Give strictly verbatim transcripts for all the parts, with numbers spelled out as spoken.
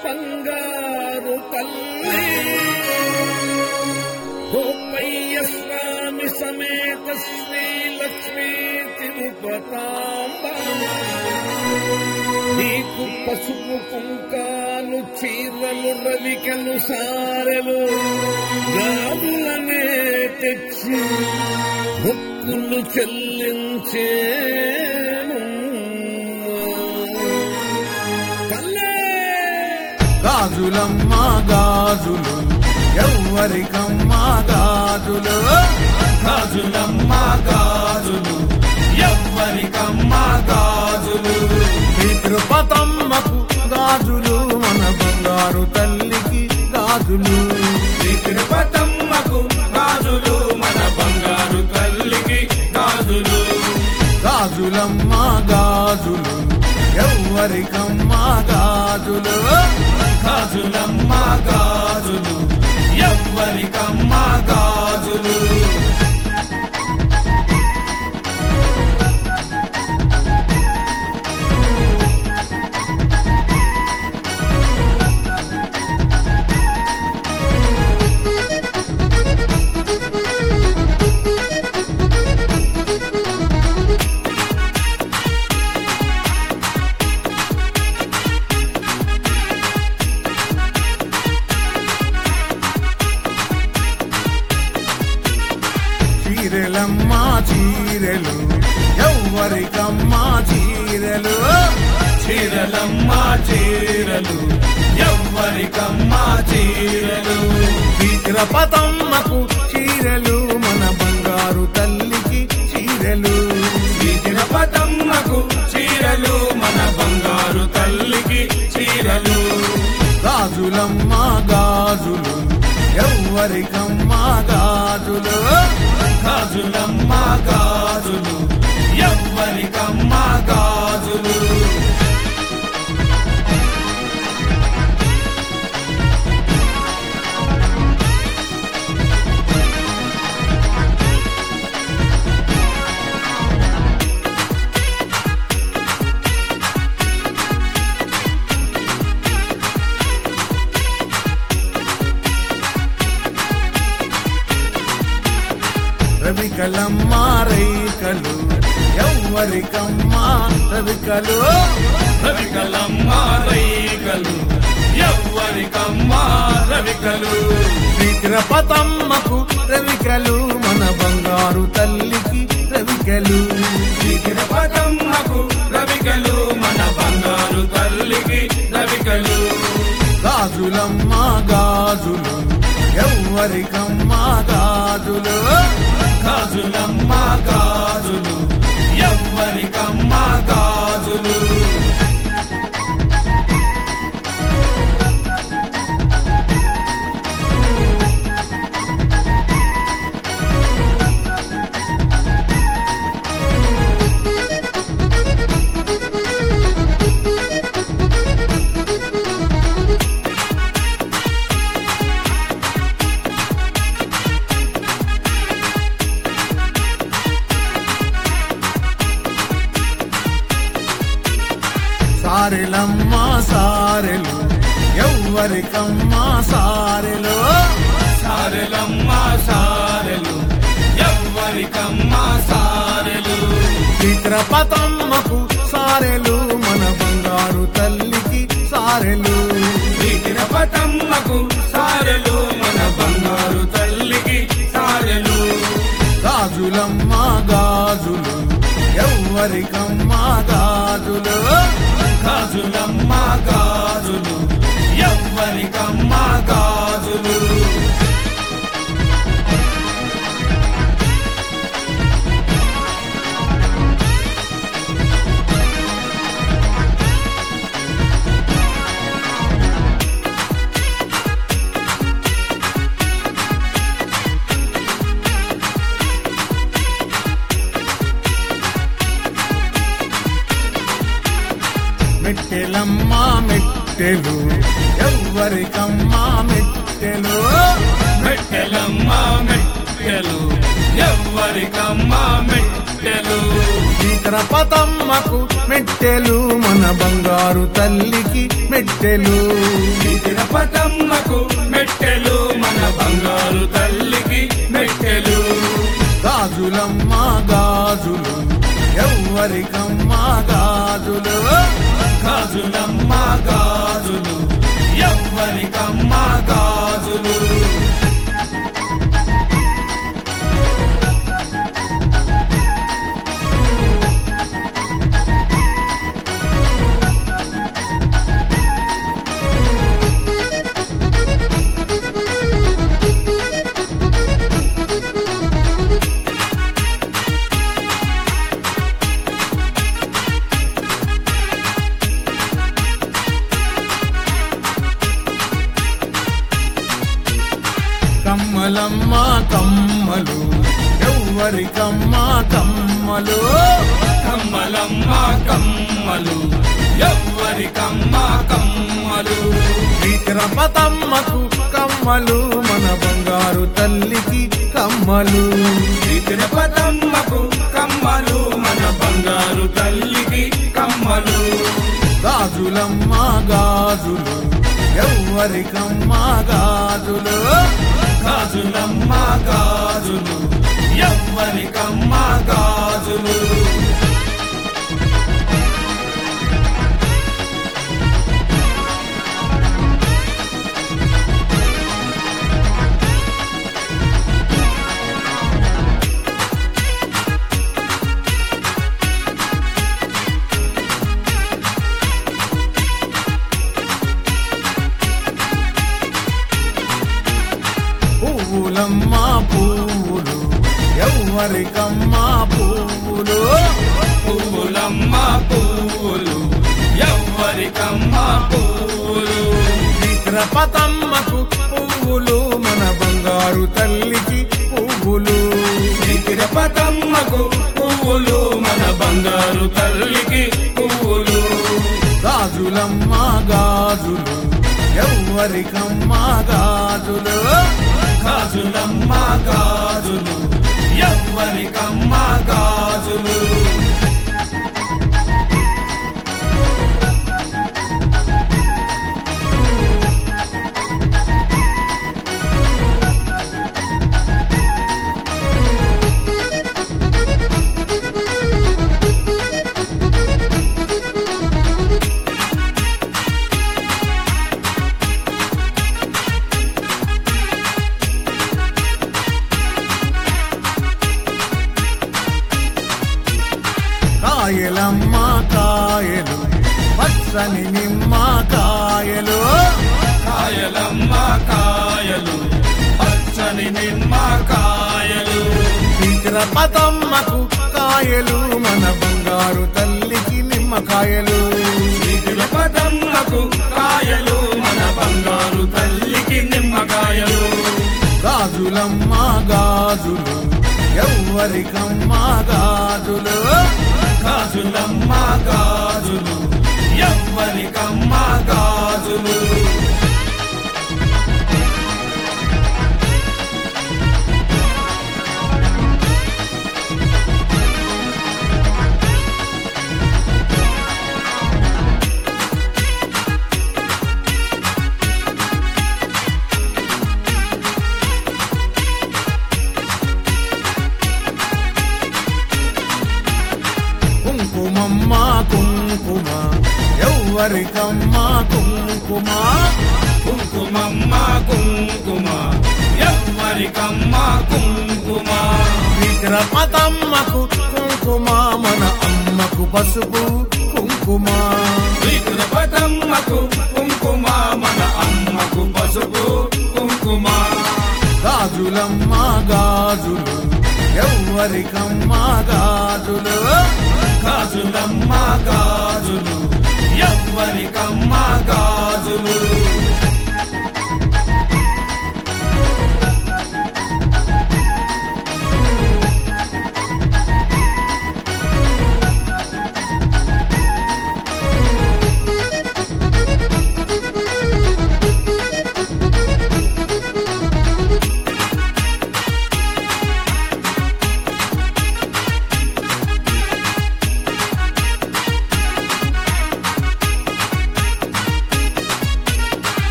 బంగారు తల్లి గోపయ్య స్వామి సమేత శ్రీ లక్ష్మీ తిరుపతాంబ నీకు పసుపు కుంకాలు చీరలు రవికలు సారెలు గాజులనే తెచ్చి మొక్కులు చెల్లించేను గాజులమ్మ గాజులు ఎవ్వరికమ్మ గాజులు గాజులమ్మ గాజులు ఎవ్వరికమ్మ గాజులు శ్రీ తిరుపతమ్మకు గాజులు మన బంగారు తల్లికి గాజులు శ్రీ తిరుపతమ్మకు గాజులు మన బంగారు తల్లికి గాజులు గాజులమ్మ గాజులు ఎవ్వరికమ్మ గాజులు గాజులమ్మ గాజులు ఎవ్వరికమ్మ గాజులు చీరెలమ్మ చీరెలు ఎవ్వరికమ్మ చీరెలు చీరలమ్మ చీరలు ఎవ్వరికమ్మ చీరలు శ్రీ తిరుపతమ్మకు చీరెలు మన బంగారు తల్లికి చీరెలు శ్రీ తిరుపతమ్మకు చీరలు మన బంగారు తల్లికి చీరలు గాజులమ్మ గాజులు ఎవ్వరికమ్మ గాజులు గాజులమ్మ గాజులు ఎవ్వరికమ్మ గాజులు రవికలమ్మ రైకలు ఎవ్వరికమ్మ రవికలు రవికలమ్మ రైకలు ఎవ్వరికమ్మ రవికలు శ్రీ తిరుపతమ్మకు రవికలు మన బంగారు తల్లికి రవికలు శ్రీ తిరుపతమ్మకు రవికలు మన బంగారు తల్లికి రవికలు గాజులమ్మ గాజులు ఎవ్వరికమ్మ గాజులు గాజులమ్మ గాజులు ఎవ్వరికమ్మ గాజులు సారెలమ్మ సారెలు ఎవ్వరికమ్మ సారెలు సారెలమ్మ సారెలు ఎవ్వరికమ్మ సారెలు శ్రీ తిరుపతమ్మకు సారెలు మన బంగారు తల్లికి సారెలు శ్రీ తిరుపతమ్మకు సారెలు మన బంగారు తల్లికి సారెలు గాజులమ్మ గాజులు ఎవ్వరికమ్మ గాజులు గాజులమ్మ గాజులు ఎవ్వరికమ్మ గాజులు మెట్టెలమ్మ మెట్టెలు ఎవ్వరికమ్మ మెట్టెలు మెట్టెలమ్మ మెట్టెలు ఎవ్వరికమ్మ మెట్టెలు సీత విక్రపతమ్మకు మెట్టెలు మన బంగారు తల్లికి మెట్టెలు తిరుపతమ్మకు మెట్టెలు మన బంగారు తల్లికి మెట్టెలు గాజులమ్మ గాజులు ఎవ్వరికమ్మ గాజులు గాజులమ్మ గాజులు ఎవ్వరికమ్మ గాజులు కమ్మలమ్మ కమ్మలు ఎవ్వరికమ్మ కమ్మలు కమ్మలమ్మ కమ్మలు ఎవ్వరికమ్మ కమ్మలు విక్రపతమ్మకు కమ్మలు మన బంగారు తల్లికి కమ్మలు తిరుపతమ్మకు కమ్మలు మన బంగారు తల్లికి కమ్మలు గాజులమ్మ గాజులు ఎవ్వరికమ్మ గాజులు గాజులమ్మ గాజులు ఎవ్వరికమ్మ గాజులు పువ్వులమ్మ పువ్వులు ఎవ్వరికమ్మ పువ్వులు పువ్వులమ్మ పువ్వులు ఎవ్వరికమ్మ పువ్వులు విక్రపతమ్మకు పువ్వులు మన బంగారు తల్లికి పువ్వులు తిరుపతమ్మకు పువ్వులు మన బంగారు తల్లికి పువ్వులు గాజులమ్మ గాజులు ఎవ్వరికమ్మ గాజులు గాజులమ్మ గాజులు ఎవ్వరికమ్మ గాజులు కాయలమ్మ కాయలు పచ్చని నిమ్మ కాయలు కాయలమ్మ కాయలు పచ్చని నిమ్మ కాయలు విక్రపతమ్మకు కాయలు మన బంగారు తల్లికి నిమ్మకాయలు తిరుపతమ్మకు కాయలు మన బంగారు తల్లికి నిమ్మకాయలు గాజులమ్మ గాజులు ఎవ్వరికమ్మ గాజులు గాజులమ్మ గాజులు ఎవ్వరికమ్మ గాజులు కుంకుమమ్మ కుంకుమ ఎవ్వరికమ్మ కుంకుమ కుంకుమమ్మ కుంకుమ ఎవ్వరికమ్మ కుంకుమ విక్రపతమ్మకు కుంకుమ మన అమ్మకు పసుపు కుంకుమ తిరుపతమ్మకు కుంకుమ మన అమ్మకు పసుపు కుంకుమ గాజులమ్మ గాజులు ఎవ్వరికమ్మ గాజులు గాజులమ్మ గాజులు ఎవ్వరికమ్మ గాజులు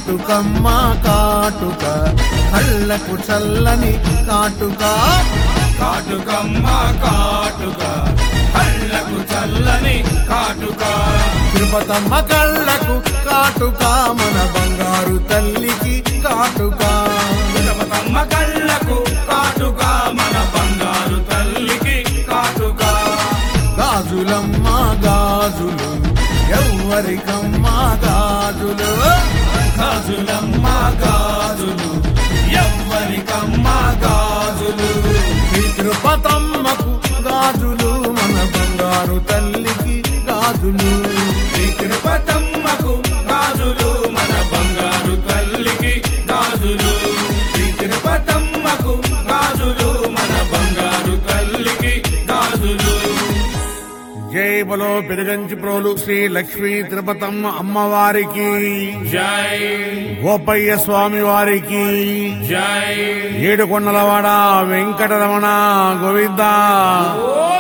కాటుకమ్మ కాటుక కళ్ళకు చల్లని కాటుక కాటుకమ్మ కాటుక కళ్ళకు చల్లని కాటుక తిరుపతమ్మ కళ్ళకు కాటుక మన బంగారు తల్లికి కాటుక తిరుపతమ్మ కళ్ళకు కాటుక మన బంగారు తల్లికి కాటుక గాజులమ్మ గాజులు ఎవ్వరికమ్మ గాజులు గాజులమ్మ గాజులు ఎవ్వరికమ్మ గాజులు శ్రీ తిరుపతమ్మకు గాజులు మన బంగారు తల్లికి గాజులు శ్రీ తిరుపతమ్మకు గాజులు మన బంగారు తల్లికి గాజులు శ్రీ తిరుపతమ్మకు గాజులు మన బంగారు తల్లికి గాజులు జై బలో పెరుగంచి ప్రోలు శ్రీ లక్ష్మీ తిరుపతమ్మ అమ్మవారికి జై గోపయ్య స్వామి వారికి జై ఏడుకొండలవాడ వెంకటరమణ గోవిందా ఓ